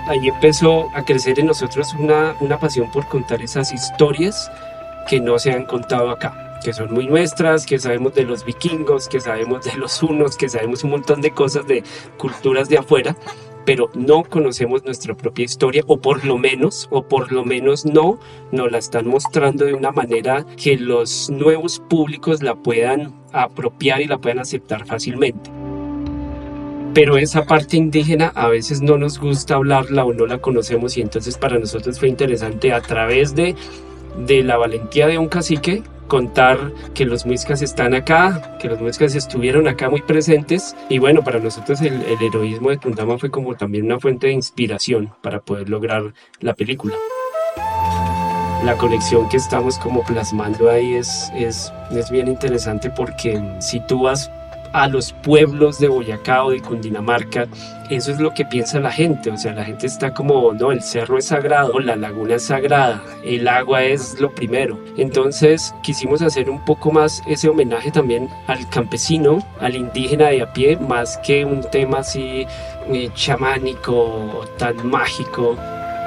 ahí empezó a crecer en nosotros una pasión por contar esas historias que no se han contado acá, que son muy nuestras, que sabemos de los vikingos, que sabemos de los hunos, que sabemos un montón de cosas de culturas de afuera, pero no conocemos nuestra propia historia, o por lo menos no nos la están mostrando de una manera que los nuevos públicos la puedan apropiar y la puedan aceptar fácilmente. Pero esa parte indígena a veces no nos gusta hablarla o no la conocemos, y entonces para nosotros fue interesante a través de la valentía de un cacique contar que los muiscas están acá, que los muiscas estuvieron acá muy presentes. Y bueno, para nosotros el heroísmo de Tundama fue como también una fuente de inspiración para poder lograr la película. La conexión que estamos como plasmando ahí es bien interesante, porque si tú vas a los pueblos de Boyacá o de Cundinamarca, eso es lo que piensa la gente. O sea, la gente está como, no, el cerro es sagrado, la laguna es sagrada, el agua es lo primero. Entonces quisimos hacer un poco más ese homenaje también al campesino, al indígena de a pie, más que un tema así chamánico o tan mágico.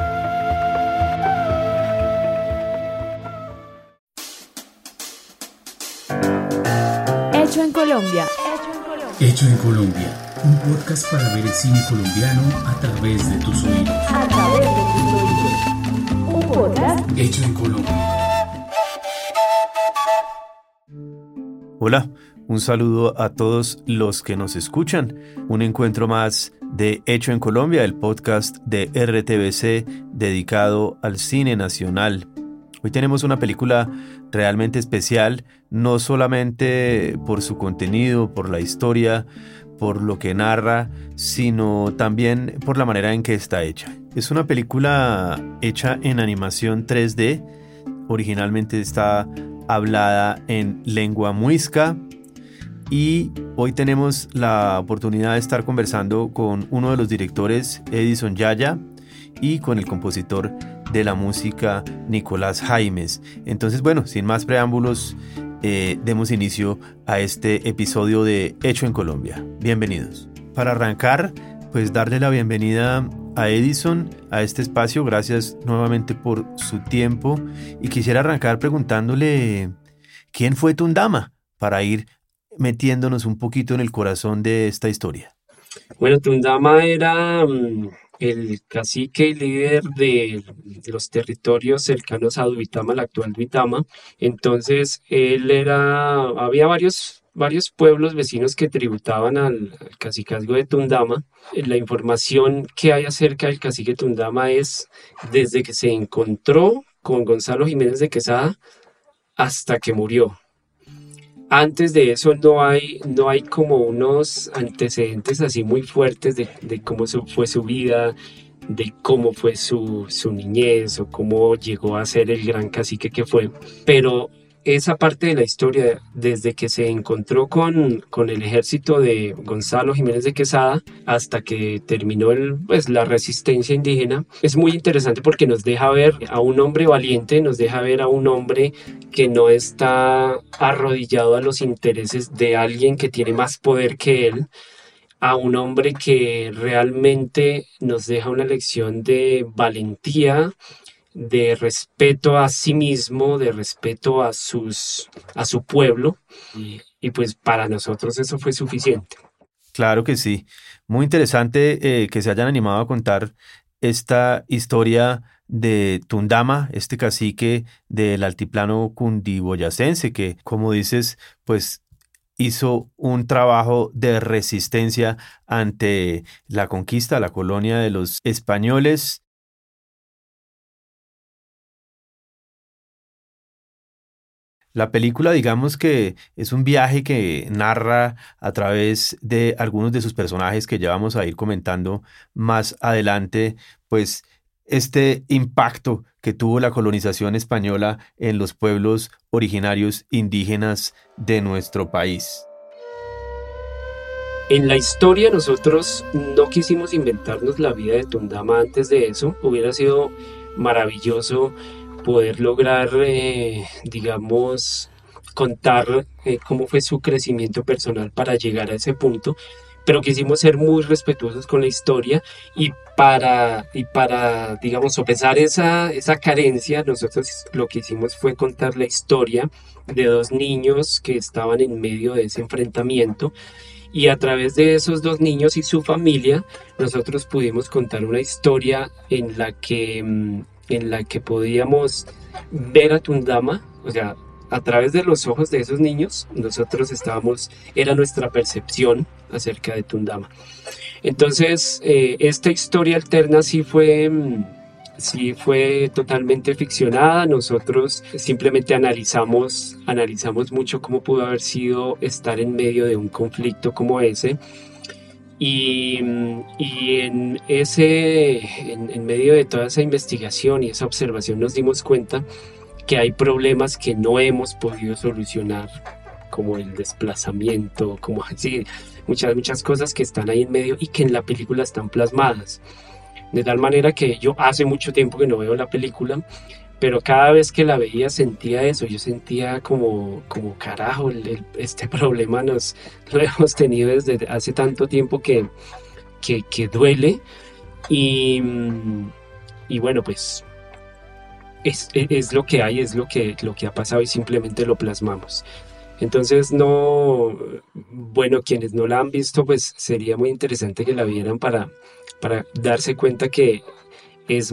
Hecho en Colombia. Hecho en Colombia, un podcast para ver el cine colombiano a través de tus oídos. Un podcast Hecho en Colombia. Hola, un saludo a todos los que nos escuchan. Un encuentro más de Hecho en Colombia, el podcast de RTBC dedicado al cine nacional. Hoy tenemos una película realmente especial, no solamente por su contenido, por la historia, por lo que narra, sino también por la manera en que está hecha. Es una película hecha en animación 3D, originalmente está hablada en lengua muisca, y hoy tenemos la oportunidad de estar conversando con uno de los directores, Edison Yaya, y con el compositor de la música, Nicolás Jaimes. Entonces, bueno, sin más preámbulos, demos inicio a este episodio de Hecho en Colombia. Bienvenidos. Para arrancar, pues darle la bienvenida a Edison a este espacio. Gracias nuevamente por su tiempo. Y quisiera arrancar preguntándole ¿quién fue Tundama? Para ir metiéndonos un poquito en el corazón de esta historia. Bueno, Tundama era el cacique y líder de los territorios cercanos a Duitama, la actual Duitama. Entonces, había varios pueblos vecinos que tributaban al cacicazgo de Tundama. La información que hay acerca del cacique Tundama es desde que se encontró con Gonzalo Jiménez de Quesada hasta que murió. Antes de eso no hay como unos antecedentes así muy fuertes de cómo fue su vida, de cómo fue su niñez o cómo llegó a ser el gran cacique que fue. Pero esa parte de la historia, desde que se encontró con el ejército de Gonzalo Jiménez de Quesada hasta que terminó la resistencia indígena, es muy interesante porque nos deja ver a un hombre valiente, nos deja ver a un hombre que no está arrodillado a los intereses de alguien que tiene más poder que él, a un hombre que realmente nos deja una lección de valentía, de respeto a sí mismo, de respeto a su pueblo, y pues para nosotros eso fue suficiente. Claro que sí. Muy interesante que se hayan animado a contar esta historia de Tundama, este cacique del altiplano cundiboyacense que, como dices, pues hizo un trabajo de resistencia ante la conquista, la colonia de los españoles. La película, digamos que es un viaje que narra a través de algunos de sus personajes que ya vamos a ir comentando más adelante, pues este impacto que tuvo la colonización española en los pueblos originarios indígenas de nuestro país. En la historia nosotros no quisimos inventarnos la vida de Tundama antes de eso. Hubiera sido maravilloso poder lograr, digamos, contar cómo fue su crecimiento personal para llegar a ese punto, pero quisimos ser muy respetuosos con la historia y para digamos, sopesar esa carencia, nosotros lo que hicimos fue contar la historia de dos niños que estaban en medio de ese enfrentamiento y a través de esos dos niños y su familia, nosotros pudimos contar una historia en la que podíamos ver a Tundama, o sea, a través de los ojos de esos niños, era nuestra percepción acerca de Tundama. Entonces, esta historia alterna sí fue totalmente ficcionada. Nosotros simplemente analizamos mucho cómo pudo haber sido estar en medio de un conflicto como ese. Y en medio de toda esa investigación y esa observación nos dimos cuenta que hay problemas que no hemos podido solucionar, como el desplazamiento, como así, muchas cosas que están ahí en medio y que en la película están plasmadas. De tal manera que yo hace mucho tiempo que no veo la película, pero cada vez que la veía sentía eso, yo sentía como carajo, este problema lo hemos tenido desde hace tanto tiempo que duele y bueno, pues es lo que hay, es lo que ha pasado y simplemente lo plasmamos. Entonces bueno, quienes no la han visto, pues sería muy interesante que la vieran para darse cuenta que es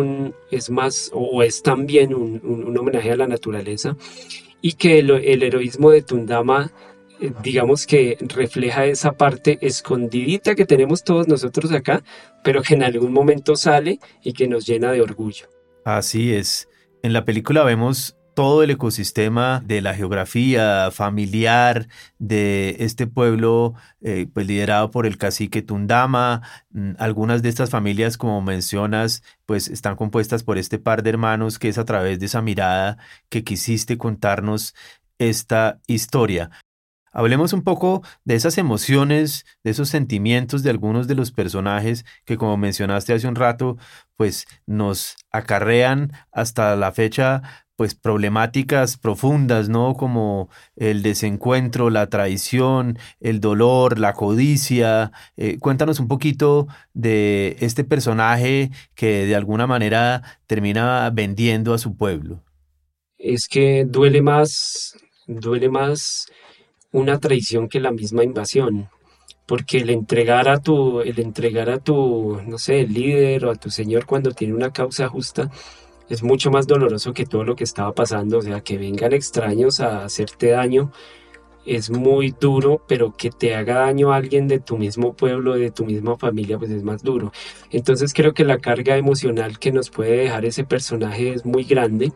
también un homenaje a la naturaleza y que el heroísmo de Tundama, digamos que refleja esa parte escondidita que tenemos todos nosotros acá, pero que en algún momento sale y que nos llena de orgullo. Así es. En la película vemos todo el ecosistema de la geografía familiar de este pueblo, pues liderado por el cacique Tundama. Algunas de estas familias, como mencionas, pues están compuestas por este par de hermanos, que es a través de esa mirada que quisiste contarnos esta historia. Hablemos un poco de esas emociones, de esos sentimientos de algunos de los personajes que, como mencionaste hace un rato, pues nos acarrean hasta la fecha, pues problemáticas profundas, ¿no? Como el desencuentro, la traición, el dolor, la codicia. Cuéntanos un poquito de este personaje que de alguna manera termina vendiendo a su pueblo. Es que duele más una traición que la misma invasión, porque el entregar a tu, no sé, el líder o a tu señor cuando tiene una causa justa es mucho más doloroso que todo lo que estaba pasando. O sea, que vengan extraños a hacerte daño es muy duro, pero que te haga daño a alguien de tu mismo pueblo, de tu misma familia, pues es más duro. Entonces creo que la carga emocional que nos puede dejar ese personaje es muy grande.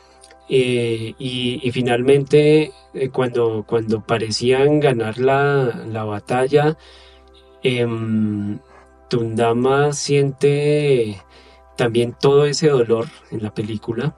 Y finalmente, cuando parecían ganar la batalla, Tundama siente también todo ese dolor en la película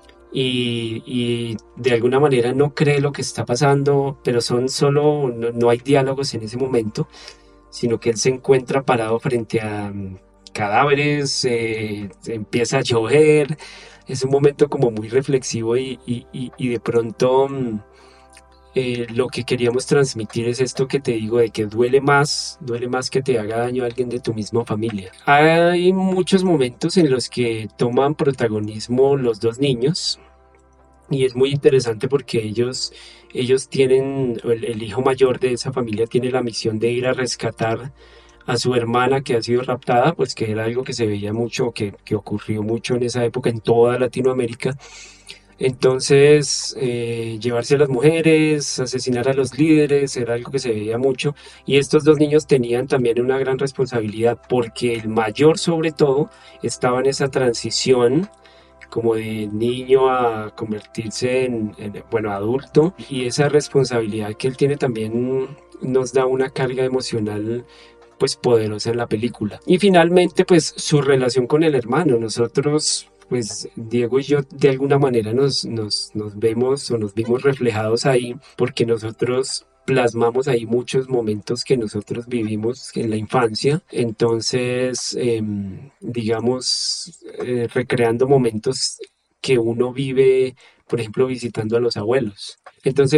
y de alguna manera no cree lo que está pasando, pero no hay diálogos en ese momento, sino que él se encuentra parado frente a cadáveres, empieza a llover. Es un momento como muy reflexivo y de pronto lo que queríamos transmitir es esto que te digo, de que duele más que te haga daño a alguien de tu misma familia. Hay muchos momentos en los que toman protagonismo los dos niños y es muy interesante porque ellos tienen, el hijo mayor de esa familia tiene la misión de ir a rescatar a su hermana que ha sido raptada, pues que era algo que se veía mucho, que ocurrió mucho en esa época en toda Latinoamérica. Entonces, llevarse a las mujeres, asesinar a los líderes, era algo que se veía mucho. Y estos dos niños tenían también una gran responsabilidad porque el mayor, sobre todo, estaba en esa transición como de niño a convertirse bueno, adulto. Y esa responsabilidad que él tiene también nos da una carga emocional pues poderosa en la película. Y finalmente pues su relación con el hermano. Nosotros pues Diego y yo de alguna manera nos vemos o nos vimos reflejados ahí porque nosotros plasmamos ahí muchos momentos que nosotros vivimos en la infancia. Entonces digamos recreando momentos que uno vive, por ejemplo visitando a los abuelos. Entonces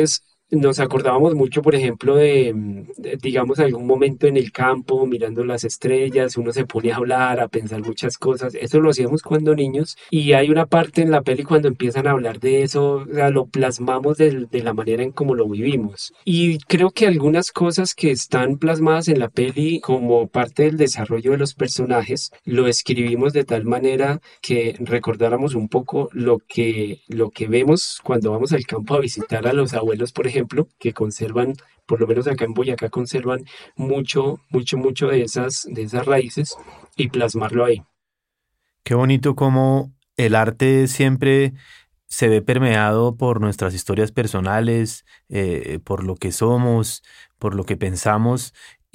nos acordábamos mucho, por ejemplo, digamos, algún momento en el campo, mirando las estrellas, uno se pone a hablar, a pensar muchas cosas. Eso lo hacíamos cuando niños. Y hay una parte en la peli cuando empiezan a hablar de eso, o sea, lo plasmamos de la manera en cómo lo vivimos. Y creo que algunas cosas que están plasmadas en la peli como parte del desarrollo de los personajes, lo escribimos de tal manera que recordáramos un poco lo que vemos cuando vamos al campo a visitar a los abuelos, por ejemplo, que conservan, por lo menos acá en Boyacá, conservan mucho de esas raíces y plasmarlo ahí. Qué bonito cómo el arte siempre se ve permeado por nuestras historias personales, por lo que somos, por lo que pensamos,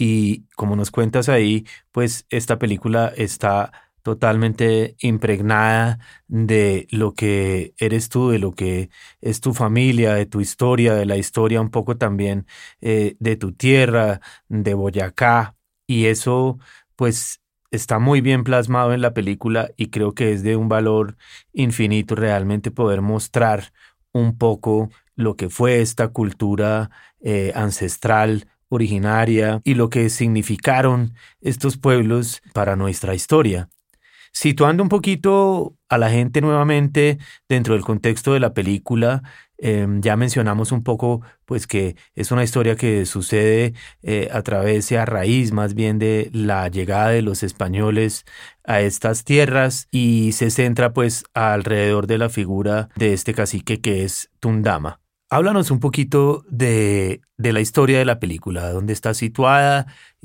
y como nos cuentas ahí, pues esta película está totalmente impregnada de lo que eres tú, de lo que es tu familia, de tu historia, de la historia un poco también de tu tierra, de Boyacá, y eso pues está muy bien plasmado en la película y creo que es de un valor infinito realmente poder mostrar un poco lo que fue esta cultura ancestral, originaria, y lo que significaron estos pueblos para nuestra historia. Situando un poquito a la gente nuevamente dentro del contexto de la película, ya mencionamos un poco pues que es una historia que sucede a través y a raíz más bien de la llegada de los españoles a estas tierras y se centra pues alrededor de la figura de este cacique que es Tundama. Háblanos un poquito de la historia de la película, dónde está situada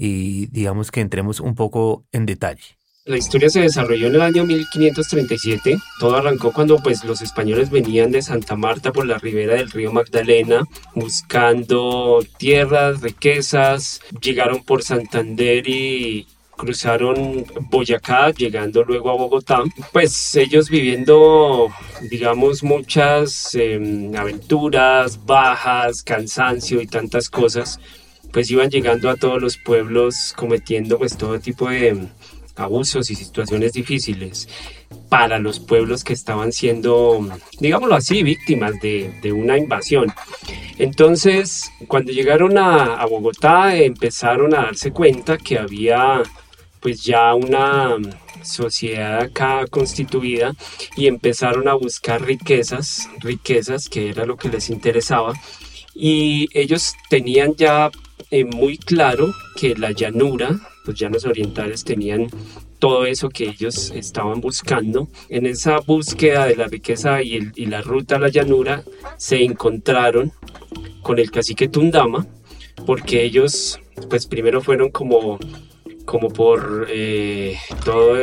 y digamos que entremos un poco en detalle. La historia se desarrolló en el año 1537. Todo arrancó cuando pues los españoles venían de Santa Marta por la ribera del río Magdalena buscando tierras, riquezas. Llegaron por Santander y cruzaron Boyacá, llegando luego a Bogotá. Pues ellos viviendo, digamos, muchas aventuras, bajas, cansancio y tantas cosas, pues iban llegando a todos los pueblos cometiendo pues todo tipo de abusos y situaciones difíciles para los pueblos que estaban siendo, digámoslo así, víctimas de una invasión. Entonces, cuando llegaron a Bogotá, empezaron a darse cuenta que había pues ya una sociedad acá constituida y empezaron a buscar riquezas que era lo que les interesaba, y ellos tenían ya muy claro que la llanura, los llanos orientales, tenían todo eso que ellos estaban buscando. En esa búsqueda de la riqueza y la ruta a la llanura se encontraron con el cacique Tundama, porque ellos pues primero fueron como por todo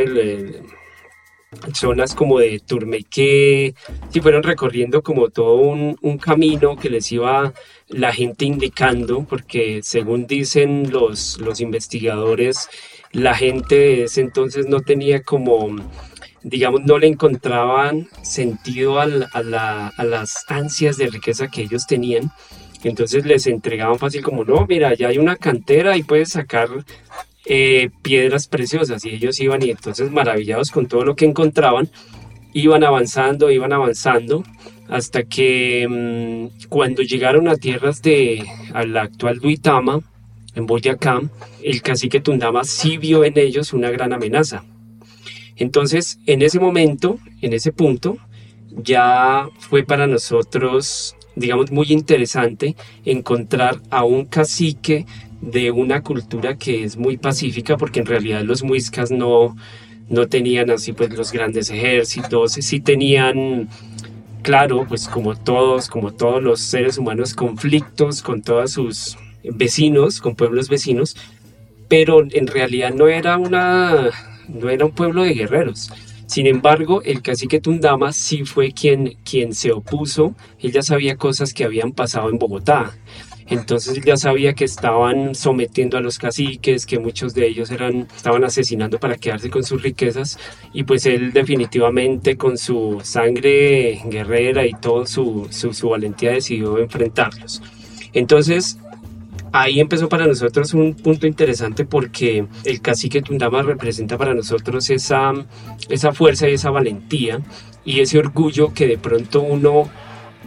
zonas como de Turmequé, y fueron recorriendo como todo un camino que les iba la gente indicando, porque según dicen los investigadores, la gente de ese entonces no tenía como, digamos, no le encontraban sentido a las ansias de riqueza que ellos tenían. Entonces les entregaban fácil como, no, mira, ya hay una cantera y puedes sacar piedras preciosas, y ellos iban y entonces maravillados con todo lo que encontraban, iban avanzando hasta que cuando llegaron a tierras a la actual Duitama, en Boyacá, el cacique Tundama sí vio en ellos una gran amenaza. Entonces, en ese momento, en ese punto, ya fue para nosotros, digamos, muy interesante encontrar a un cacique de una cultura que es muy pacífica, porque en realidad los muiscas no tenían así pues los grandes ejércitos, sí tenían, claro, pues como todos los seres humanos, conflictos con todos sus vecinos, con pueblos vecinos, pero en realidad no era un pueblo de guerreros. Sin embargo, el cacique Tundama sí fue quien se opuso. Él ya sabía cosas que habían pasado en Bogotá. Entonces ya sabía que estaban sometiendo a los caciques, que muchos de ellos estaban asesinando para quedarse con sus riquezas, y pues él definitivamente con su sangre guerrera y todo su valentía decidió enfrentarlos. Entonces ahí empezó para nosotros un punto interesante, porque el cacique Tundama representa para nosotros esa fuerza y esa valentía y ese orgullo que de pronto uno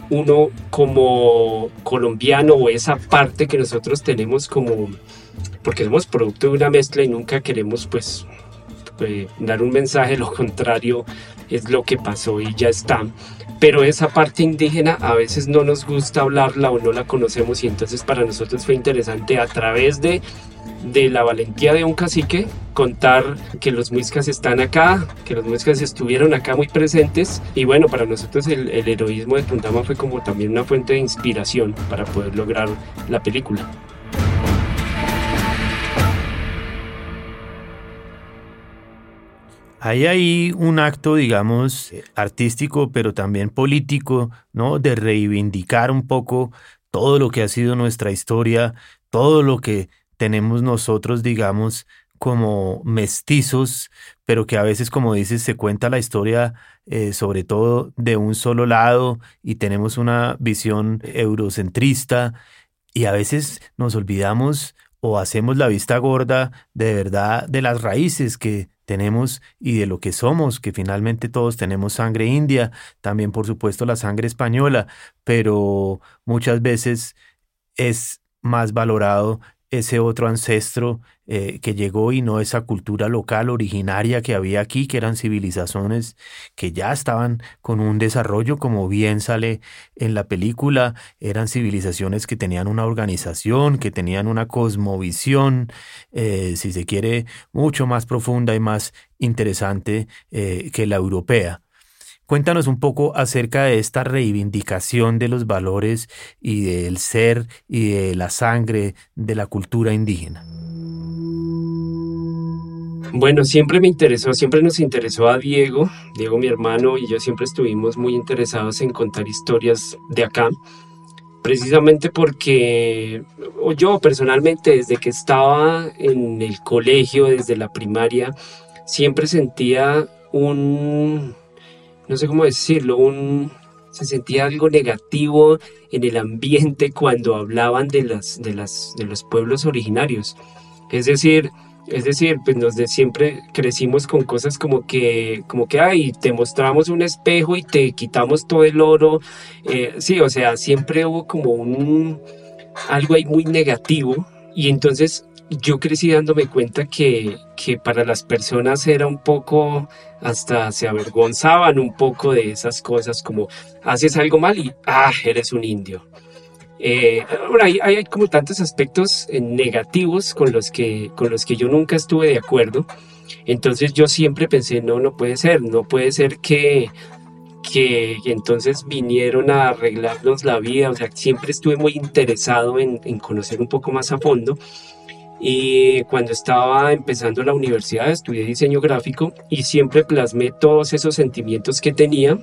uno como colombiano, o esa parte que nosotros tenemos como, porque somos producto de una mezcla y nunca queremos pues dar un mensaje, lo contrario es lo que pasó y ya está. Pero esa parte indígena a veces no nos gusta hablarla o no la conocemos, y entonces para nosotros fue interesante, a través de la valentía de un cacique, contar que los muiscas están acá, que los muiscas estuvieron acá muy presentes. Y bueno, para nosotros el heroísmo de Tundama fue como también una fuente de inspiración para poder lograr la película. Hay ahí un acto, digamos, artístico, pero también político, ¿no? De reivindicar un poco todo lo que ha sido nuestra historia, todo lo que tenemos nosotros, digamos, como mestizos, pero que a veces, como dices, se cuenta la historia sobre todo de un solo lado y tenemos una visión eurocentrista, y a veces nos olvidamos o hacemos la vista gorda de verdad de las raíces que tenemos y de lo que somos, que finalmente todos tenemos sangre india, también por supuesto la sangre española, pero muchas veces es más valorado ese otro ancestro que llegó, y no esa cultura local originaria que había aquí, que eran civilizaciones que ya estaban con un desarrollo, como bien sale en la película. Eran civilizaciones que tenían una organización, que tenían una cosmovisión, si se quiere, mucho más profunda y más interesante que la europea. Cuéntanos un poco acerca de esta reivindicación de los valores y del ser y de la sangre de la cultura indígena. Bueno, siempre nos interesó a Diego, mi hermano, y yo siempre estuvimos muy interesados en contar historias de acá, precisamente porque yo personalmente, desde que estaba en el colegio, desde la primaria, siempre sentía no sé cómo decirlo, se sentía algo negativo en el ambiente cuando hablaban de los pueblos originarios. Es decir, pues siempre crecimos con cosas como que ay, te mostramos un espejo y te quitamos todo el oro. Sí, o sea, siempre hubo como algo ahí muy negativo, y entonces yo crecí dándome cuenta que para las personas era un poco, hasta se avergonzaban un poco de esas cosas, como haces algo mal y eres un indio. Hay como tantos aspectos negativos con los que yo nunca estuve de acuerdo. Entonces yo siempre pensé, no puede ser que entonces vinieron a arreglarnos la vida. O sea, siempre estuve muy interesado en conocer un poco más a fondo. Y cuando estaba empezando la universidad estudié diseño gráfico y siempre plasmé todos esos sentimientos que tenía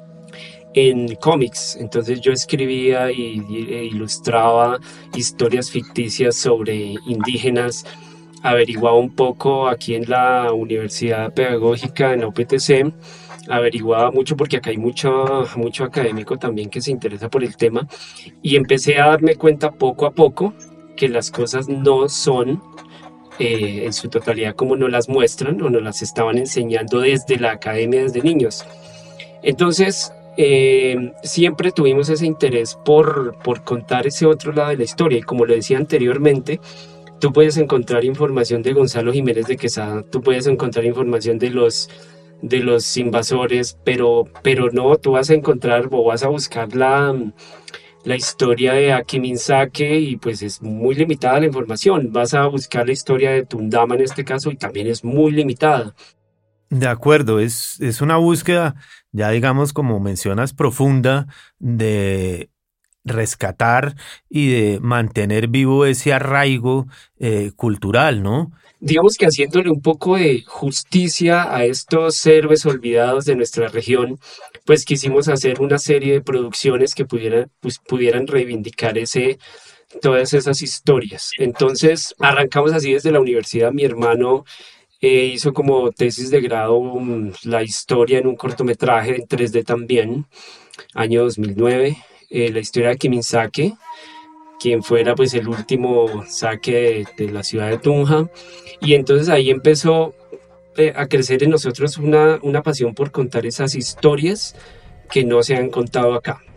en cómics. Entonces yo escribía e ilustraba historias ficticias sobre indígenas, averiguaba un poco aquí en la Universidad Pedagógica, en la UPTC, averiguaba mucho porque acá hay mucho académico también que se interesa por el tema, y empecé a darme cuenta poco a poco que las cosas no son en su totalidad como nos las muestran o nos las estaban enseñando desde la academia, desde niños. Entonces siempre tuvimos ese interés por contar ese otro lado de la historia, y como lo decía anteriormente, tú puedes encontrar información de Gonzalo Jiménez de Quesada, tú puedes encontrar información de los invasores, pero no, tú vas a encontrar o vas a buscar la historia de Aquiminsaque y pues es muy limitada la información. Vas a buscar la historia de Tundama en este caso y también es muy limitada. De acuerdo, es una búsqueda, ya digamos, como mencionas, profunda de rescatar y de mantener vivo ese arraigo cultural, ¿no? Digamos que haciéndole un poco de justicia a estos héroes olvidados de nuestra región, pues quisimos hacer una serie de producciones que pudieran reivindicar todas esas historias. Entonces arrancamos así desde la universidad. Mi hermano hizo como tesis de grado la historia en un cortometraje en 3D también, año 2009, la historia de Aquiminsaque, quien fuera pues el último saque de la ciudad de Tunja. Y entonces ahí empezó a crecer en nosotros una pasión por contar esas historias que no se han contado acá,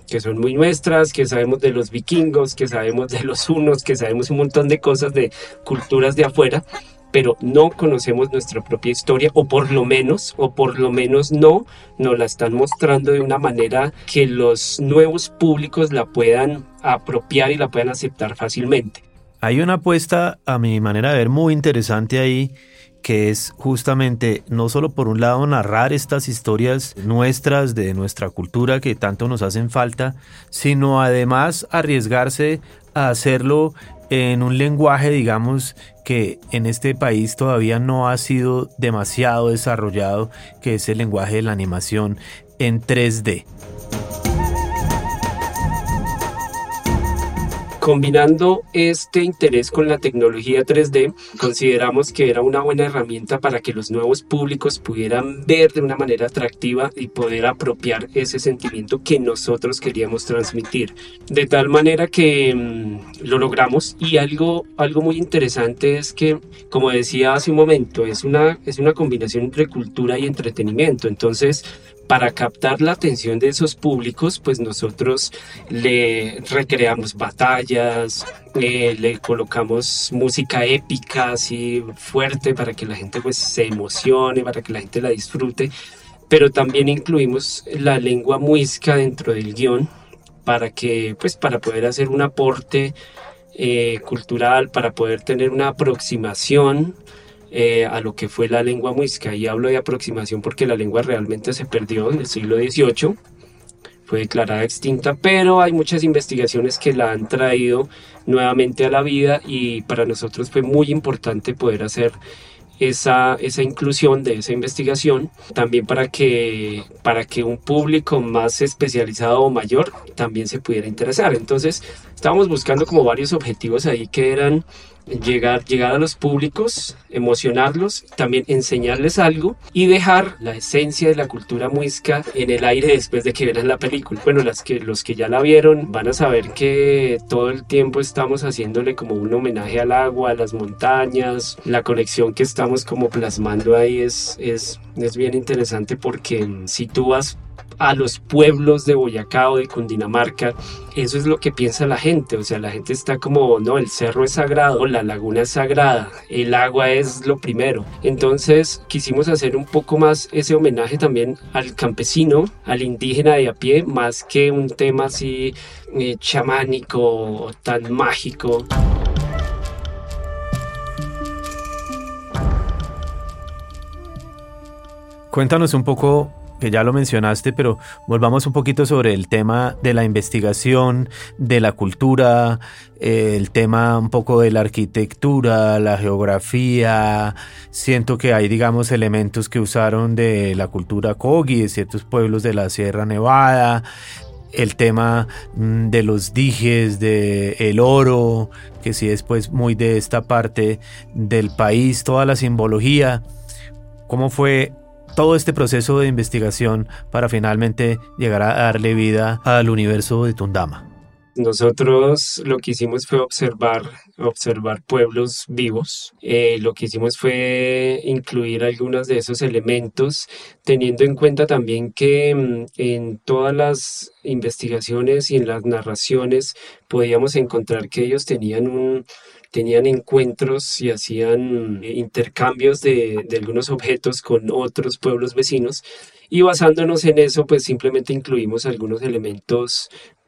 que son muy nuestras, que sabemos de los vikingos, que sabemos de los hunos, que sabemos un montón de cosas de culturas de afuera, pero no conocemos nuestra propia historia, o por lo menos no nos la están mostrando de una manera que los nuevos públicos la puedan apropiar y la puedan aceptar fácilmente. Hay una apuesta, a mi manera de ver, muy interesante ahí, que es justamente no solo por un lado narrar estas historias nuestras, de nuestra cultura que tanto nos hacen falta, sino además arriesgarse a hacerlo en un lenguaje, digamos, que en este país todavía no ha sido demasiado desarrollado, que es el lenguaje de la animación en 3D. Combinando este interés con la tecnología 3D, consideramos que era una buena herramienta para que los nuevos públicos pudieran ver de una manera atractiva y poder apropiar ese sentimiento que nosotros queríamos transmitir. De tal manera que lo logramos, y algo muy interesante es que, como decía hace un momento, es una combinación entre cultura y entretenimiento. Entonces, para captar la atención de esos públicos, pues nosotros le recreamos batallas, le colocamos música épica así fuerte para que la gente pues se emocione, para que la gente la disfrute, pero también incluimos la lengua muisca dentro del guión para poder hacer un aporte cultural, para poder tener una aproximación a lo que fue la lengua muisca. Y hablo de aproximación porque la lengua realmente se perdió en el siglo XVIII, fue declarada extinta, pero hay muchas investigaciones que la han traído nuevamente a la vida, y para nosotros fue muy importante poder hacer esa inclusión de esa investigación, también para que un público más especializado o mayor también se pudiera interesar. Entonces estábamos buscando como varios objetivos ahí, que eran llegar a los públicos, emocionarlos, también enseñarles algo y dejar la esencia de la cultura muisca en el aire después de que vean la película. Bueno, los que ya la vieron van a saber que todo el tiempo estamos haciéndole como un homenaje al agua, a las montañas. La conexión que estamos como plasmando ahí es bien interesante, porque si tú vas a los pueblos de Boyacá o de Cundinamarca, eso es lo que piensa la gente. O sea, la gente está como, no, el cerro es sagrado, la laguna es sagrada, el agua es lo primero. Entonces quisimos hacer un poco más ese homenaje también al campesino, al indígena de a pie, más que un tema así chamánico o tan mágico. Cuéntanos un poco, que ya lo mencionaste, pero volvamos un poquito sobre el tema de la investigación, de la cultura, el tema un poco de la arquitectura, la geografía. Siento que hay, digamos, elementos que usaron de la cultura Kogi, de ciertos pueblos de la Sierra Nevada, el tema de los dijes, de el oro, que sí es pues muy de esta parte del país, toda la simbología. ¿Cómo fue todo este proceso de investigación para finalmente llegar a darle vida al universo de Tundama? Nosotros lo que hicimos fue observar pueblos vivos. Lo que hicimos fue incluir algunos de esos elementos, teniendo en cuenta también que en todas las investigaciones y en las narraciones podíamos encontrar que ellos tenían encuentros y hacían intercambios de algunos objetos con otros pueblos vecinos, y basándonos en eso pues simplemente incluimos algunos elementos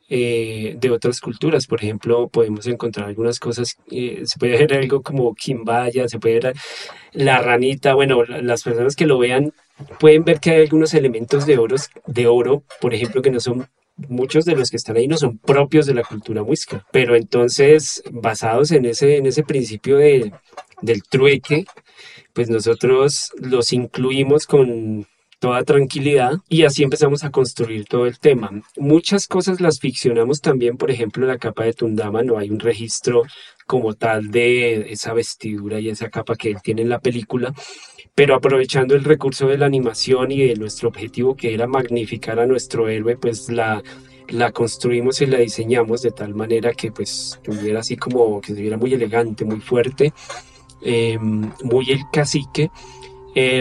de otras culturas. Por ejemplo, podemos encontrar algunas cosas, se puede ver algo como quimbaya, se puede ver la ranita. Bueno, las personas que lo vean pueden ver que hay algunos elementos de oro, por ejemplo, que no son, muchos de los que están ahí no son propios de la cultura muisca, pero entonces basados en ese principio del trueque, pues nosotros los incluimos con toda tranquilidad, y así empezamos a construir todo el tema. Muchas cosas las ficcionamos también. Por ejemplo, la capa de Tundama, no hay un registro como tal de esa vestidura y esa capa que él tiene en la película, pero aprovechando el recurso de la animación y de nuestro objetivo, que era magnificar a nuestro héroe, pues la construimos y la diseñamos de tal manera que pues tuviera así como que se viera muy elegante, muy fuerte, muy el cacique.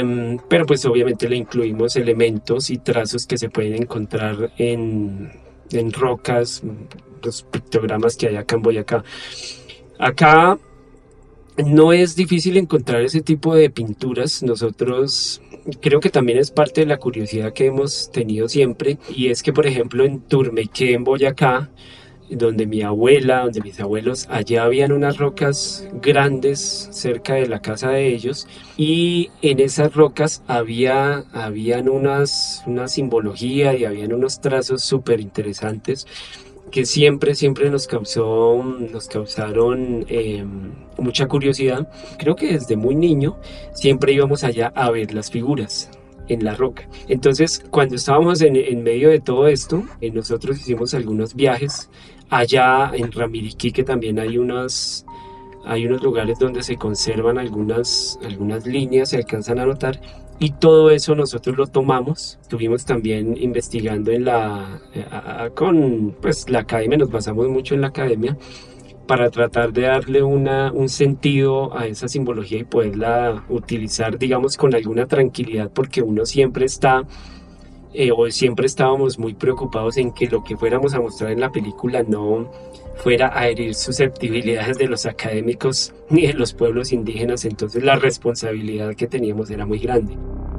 Pero pues obviamente le incluimos elementos y trazos que se pueden encontrar en en rocas, los pictogramas que hay acá en Boyacá. Acá no es difícil encontrar ese tipo de pinturas. Nosotros creo que también es parte de la curiosidad que hemos tenido siempre, y es que por ejemplo en Turmequé, en Boyacá, donde mi abuela, donde mis abuelos, allá habían unas rocas grandes cerca de la casa de ellos, y en esas rocas habían una simbología y habían unos trazos súper interesantes que siempre nos causaron mucha curiosidad. Creo que desde muy niño siempre íbamos allá a ver las figuras en la roca. Entonces, cuando estábamos en medio de todo esto, nosotros hicimos algunos viajes. Allá en Ramiriquí, que también hay unos lugares donde se conservan algunas líneas, se alcanzan a notar, y todo eso nosotros lo tomamos. Estuvimos también investigando con pues, la academia, nos basamos mucho en la academia para tratar de darle un sentido a esa simbología y poderla utilizar, digamos, con alguna tranquilidad, porque uno siempre siempre estábamos muy preocupados en que lo que fuéramos a mostrar en la película no fuera a herir susceptibilidades de los académicos ni de los pueblos indígenas. Entonces la responsabilidad que teníamos era muy grande.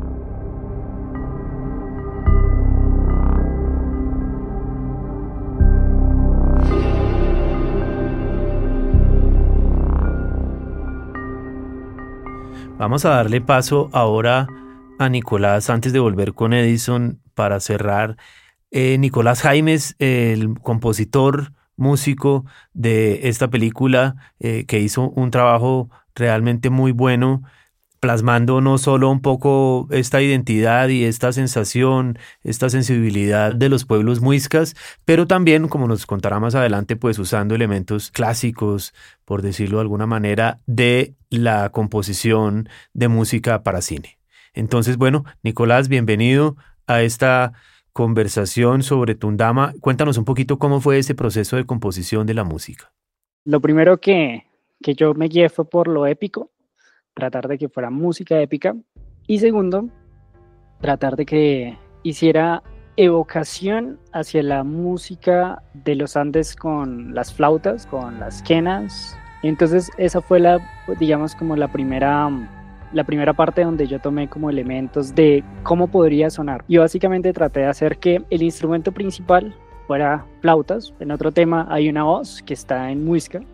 Vamos a darle paso ahora a Nicolás antes de volver con Edison para cerrar. Nicolás Jaimes, el compositor, músico de esta película, que hizo un trabajo realmente muy bueno, plasmando no solo un poco esta identidad y esta sensación, esta sensibilidad de los pueblos muiscas, pero también, como nos contará más adelante, pues usando elementos clásicos, por decirlo de alguna manera, de la composición de música para cine. Entonces, bueno, Nicolás, bienvenido a esta conversación sobre Tundama. Cuéntanos un poquito cómo fue ese proceso de composición de la música. Lo primero que yo me guié fue por lo épico, tratar de que fuera música épica, y segundo, tratar de que hiciera evocación hacia la música de los Andes con las flautas, con las quenas. Entonces esa fue digamos como la primera parte donde yo tomé como elementos de cómo podría sonar. Yo básicamente traté de hacer que el instrumento principal fuera flautas. En otro tema hay una voz que está en muisca,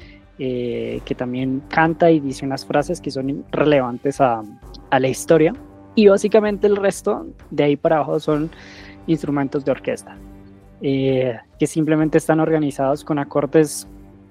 que también canta y dice unas frases que son relevantes a la historia, y básicamente el resto de ahí para abajo son instrumentos de orquesta, que simplemente están organizados con acordes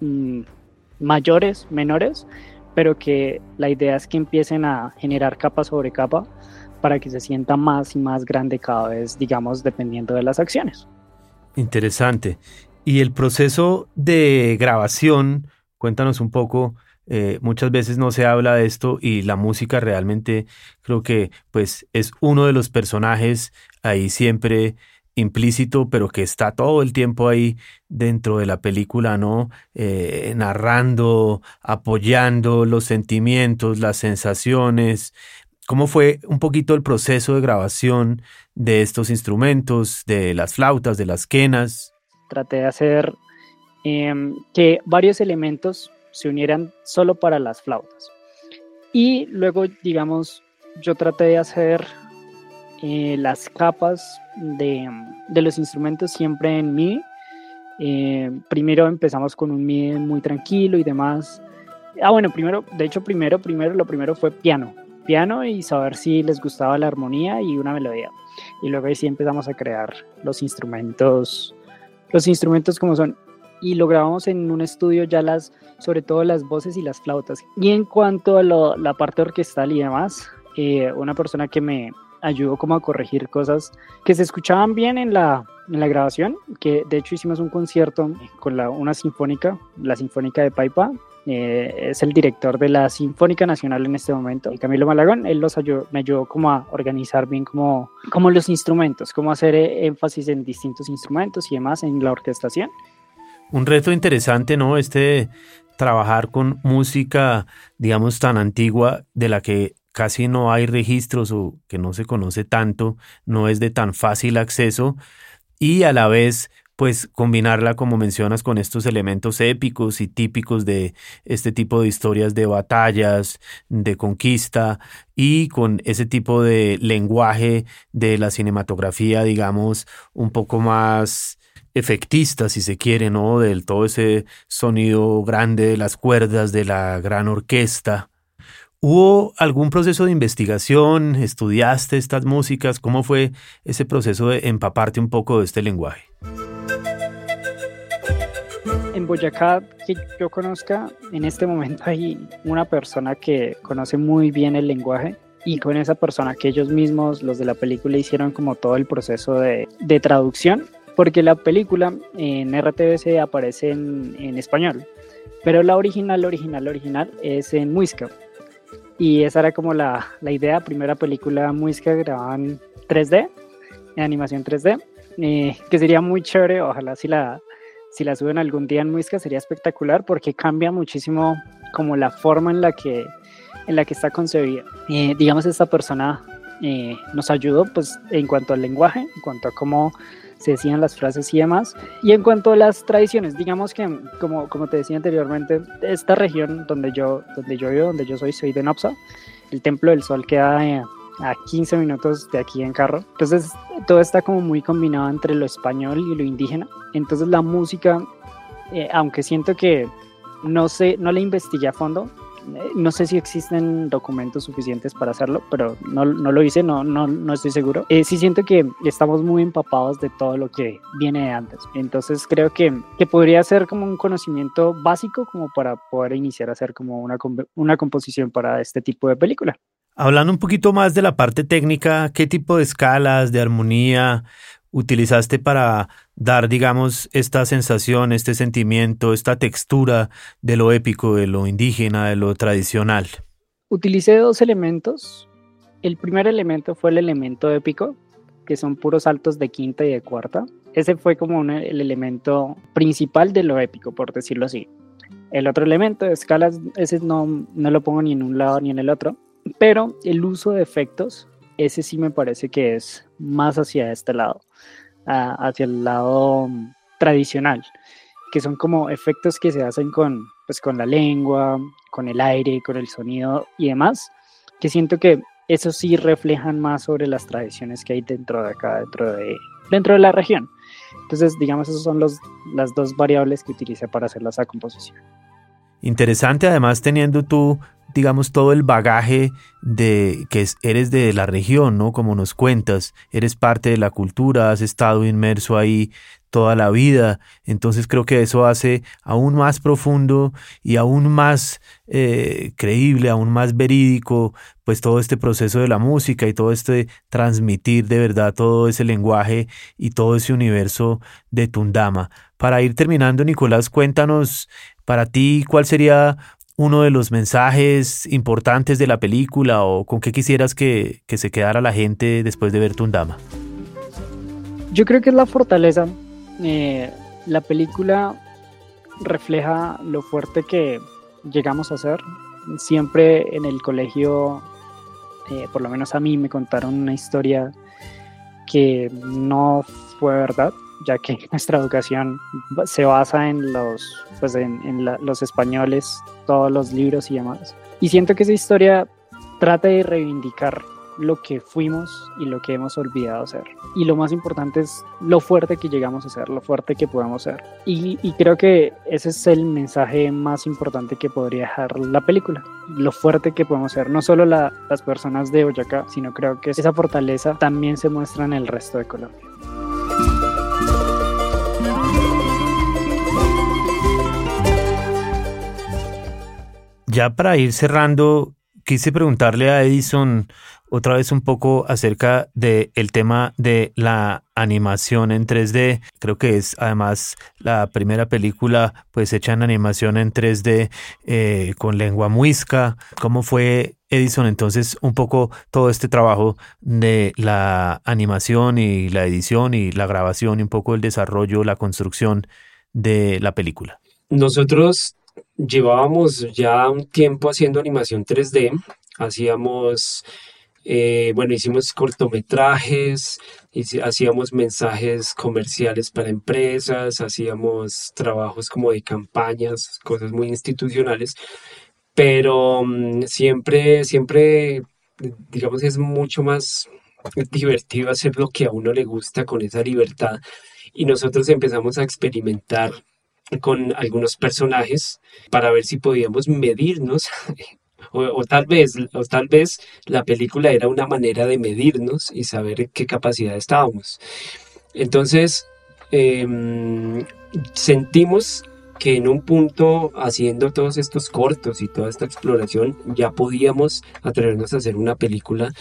mayores, menores, pero que la idea es que empiecen a generar capa sobre capa para que se sienta más y más grande cada vez, digamos, dependiendo de las acciones. Interesante. Y el proceso de grabación, cuéntanos un poco. Muchas veces no se habla de esto y la música realmente creo que pues es uno de los personajes ahí siempre implícito, pero que está todo el tiempo ahí dentro de la película, ¿no? Narrando, apoyando los sentimientos, las sensaciones. ¿Cómo fue un poquito el proceso de grabación de estos instrumentos, de las flautas, de las quenas? Traté de hacer que varios elementos se unieran solo para las flautas. Y luego, digamos, yo traté de hacer las capas de los instrumentos siempre en mi. Primero empezamos con un mi muy tranquilo y demás. Lo primero fue piano y saber si les gustaba la armonía y una melodía. Y luego ahí sí empezamos a crear los instrumentos como son. Y lo grabamos en un estudio sobre todo las voces y las flautas. Y en cuanto a la parte orquestal y demás, una persona que me ayudó como a corregir cosas que se escuchaban bien en la grabación, que de hecho hicimos un concierto con una sinfónica, la Sinfónica de Paipa. Es el director de la Sinfónica Nacional en este momento, Camilo Malagón. Él me ayudó como a organizar bien como los instrumentos, cómo hacer énfasis en distintos instrumentos y demás en la orquestación. Un reto interesante, ¿no? Trabajar con música, digamos, tan antigua, de la que casi no hay registros o que no se conoce tanto, no es de tan fácil acceso, y a la vez, pues combinarla, como mencionas, con estos elementos épicos y típicos de este tipo de historias de batallas, de conquista, y con ese tipo de lenguaje de la cinematografía, digamos, un poco más efectista, si se quiere, ¿no? Del todo ese sonido grande de las cuerdas, de la gran orquesta. ¿Hubo algún proceso de investigación? ¿Estudiaste estas músicas? ¿Cómo fue ese proceso de empaparte un poco de este lenguaje? En Boyacá, que yo conozca, en este momento hay una persona que conoce muy bien el lenguaje, y con esa persona que ellos mismos, los de la película, hicieron como todo el proceso de traducción, porque la película en RTBC aparece en español, pero la original es en Muisca. Y esa era como la idea, primera película Muisca grabada en 3D, en animación 3D, que sería muy chévere. Ojalá si la suben algún día en Muisca sería espectacular, porque cambia muchísimo como la forma en la que está concebida. Digamos, esta persona nos ayudó pues en cuanto al lenguaje, en cuanto a cómo se decían las frases y demás. Y en cuanto a las tradiciones, digamos que, como te decía anteriormente, esta región donde yo vivo, donde yo soy de Nopsa. El Templo del Sol queda a 15 minutos de aquí en carro. Entonces, todo está como muy combinado entre lo español y lo indígena. Entonces, la música, aunque siento que no la investigué a fondo, no sé si existen documentos suficientes para hacerlo, pero no lo hice, no estoy seguro. Sí siento que estamos muy empapados de todo lo que viene de antes. Entonces creo que podría ser como un conocimiento básico como para poder iniciar a hacer como una composición para este tipo de película. Hablando un poquito más de la parte técnica, ¿qué tipo de escalas, de armonía utilizaste para dar, digamos, esta sensación, este sentimiento, esta textura de lo épico, de lo indígena, de lo tradicional? Utilicé 2 elementos. El primer elemento fue el elemento épico, que son puros saltos de quinta y de cuarta. Ese fue como el elemento principal de lo épico, por decirlo así. El otro elemento de escalas, ese no lo pongo ni en un lado ni en el otro, pero el uso de efectos, ese sí me parece que es más hacia este lado, hacia el lado tradicional, que son como efectos que se hacen con la lengua, con el aire, con el sonido y demás, que siento que eso sí reflejan más sobre las tradiciones que hay dentro de acá, dentro de la región. Entonces, digamos, esas son las 2 variables que utilicé para hacer esa composición. Interesante, además, teniendo tú, digamos, todo el bagaje de que eres de la región, ¿no? Como nos cuentas, eres parte de la cultura, has estado inmerso ahí toda la vida. Entonces creo que eso hace aún más profundo y aún más creíble, aún más verídico, pues todo este proceso de la música y todo este transmitir de verdad todo ese lenguaje y todo ese universo de Tundama. Para ir terminando, Nicolás, cuéntanos para ti cuál sería uno de los mensajes importantes de la película, o con qué quisieras que se quedara la gente después de ver Tundama. Yo creo que es la fortaleza. La película refleja lo fuerte que llegamos a ser. Siempre en el colegio, por lo menos a mí, me contaron una historia que no fue verdad, ya que nuestra educación se basa en los españoles, todos los libros y demás. Y siento que esa historia trata de reivindicar lo que fuimos y lo que hemos olvidado ser. Y lo más importante es lo fuerte que llegamos a ser, lo fuerte que podemos ser. Y creo que ese es el mensaje más importante que podría dejar la película, lo fuerte que podemos ser. No solo las personas de Boyacá, sino creo que esa fortaleza también se muestra en el resto de Colombia. Ya para ir cerrando, quise preguntarle a Edison otra vez un poco acerca del tema de la animación en 3D. Creo que es además la primera película pues hecha en animación en 3D con lengua muisca. ¿Cómo fue, Edison, entonces un poco todo este trabajo de la animación y la edición y la grabación y un poco el desarrollo, la construcción de la película? Nosotros llevábamos ya un tiempo haciendo animación 3D, hacíamos Bueno, hicimos cortometrajes, hacíamos mensajes comerciales para empresas, hacíamos trabajos como de campañas, cosas muy institucionales, pero siempre, digamos, es mucho más divertido hacer lo que a uno le gusta con esa libertad. Y nosotros empezamos a experimentar con algunos personajes para ver si podíamos medirnos o tal vez la película era una manera de medirnos y saber en qué capacidad estábamos. Entonces sentimos que en un punto, haciendo todos estos cortos y toda esta exploración, ya podíamos atrevernos a hacer una película.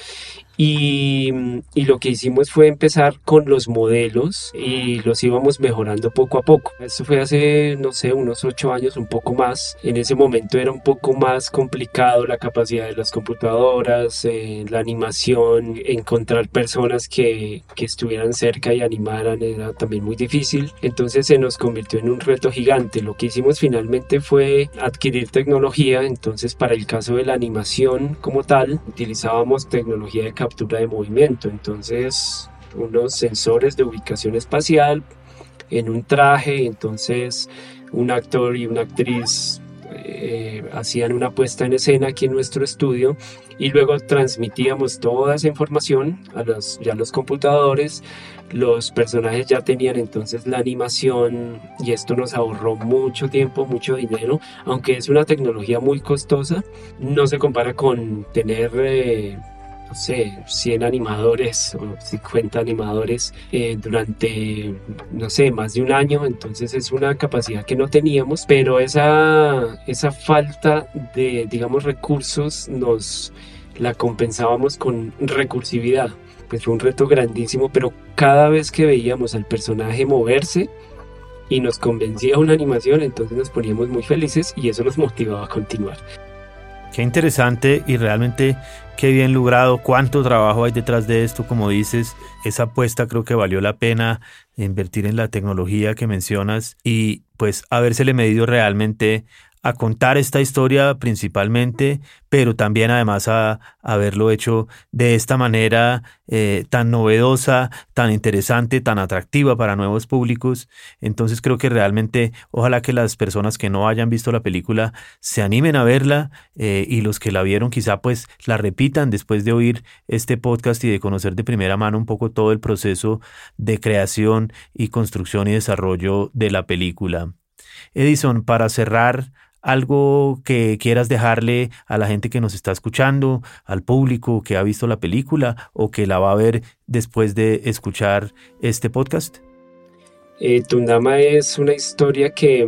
Y lo que hicimos fue empezar con los modelos y los íbamos mejorando poco a poco. Esto fue hace, no sé, unos 8 años, un poco más. En ese momento era un poco más complicado la capacidad de las computadoras, la animación, encontrar personas que estuvieran cerca y animaran era también muy difícil. Entonces se nos convirtió en un reto gigante. Lo que hicimos finalmente fue adquirir tecnología. Entonces, para el caso de la animación como tal, utilizábamos tecnología de captura de movimiento, entonces unos sensores de ubicación espacial en un traje. Entonces un actor y una actriz hacían una puesta en escena aquí en nuestro estudio y luego transmitíamos toda esa información a los computadores. Los personajes ya tenían entonces la animación y esto nos ahorró mucho tiempo, mucho dinero, aunque es una tecnología muy costosa. No se compara con tener no sé, 100 animadores o 50 animadores durante, no sé, más de un año. Entonces es una capacidad que no teníamos, pero esa falta de, digamos, recursos nos la compensábamos con recursividad. Pues fue un reto grandísimo, pero cada vez que veíamos al personaje moverse y nos convencía una animación, entonces nos poníamos muy felices y eso nos motivaba a continuar. Qué interesante y realmente qué bien logrado, cuánto trabajo hay detrás de esto, como dices, esa apuesta creo que valió la pena invertir en la tecnología que mencionas y pues habérsele medido realmente a contar esta historia principalmente, pero también además a haberlo hecho de esta manera tan novedosa, tan interesante, tan atractiva para nuevos públicos. Entonces creo que realmente ojalá que las personas que no hayan visto la película se animen a verla y los que la vieron quizá pues la repitan después de oír este podcast y de conocer de primera mano un poco todo el proceso de creación y construcción y desarrollo de la película. Edison, para cerrar, algo que quieras dejarle a la gente que nos está escuchando, al público que ha visto la película o que la va a ver después de escuchar este podcast. Tundama es una historia que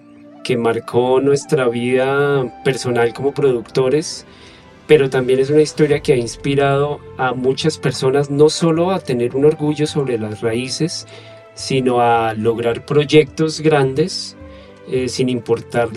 marcó nuestra vida personal como productores, pero también es una historia que ha inspirado a muchas personas no solo a tener un orgullo sobre las raíces, sino a lograr proyectos grandes sin importar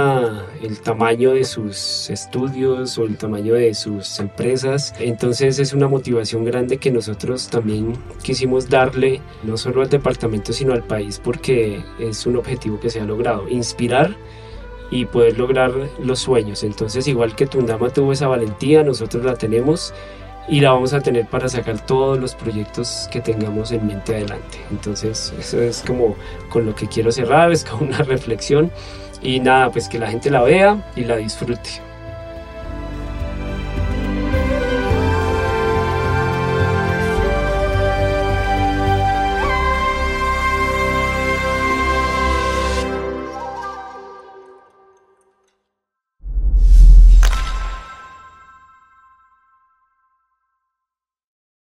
el tamaño de sus estudios o el tamaño de sus empresas. Entonces es una motivación grande que nosotros también quisimos darle no solo al departamento sino al país, porque es un objetivo que se ha logrado, inspirar y poder lograr los sueños. Entonces, igual que Tundama tuvo esa valentía, nosotros la tenemos y la vamos a tener para sacar todos los proyectos que tengamos en mente adelante. Entonces eso es como con lo que quiero cerrar, es como una reflexión y nada, pues que la gente la vea y la disfrute.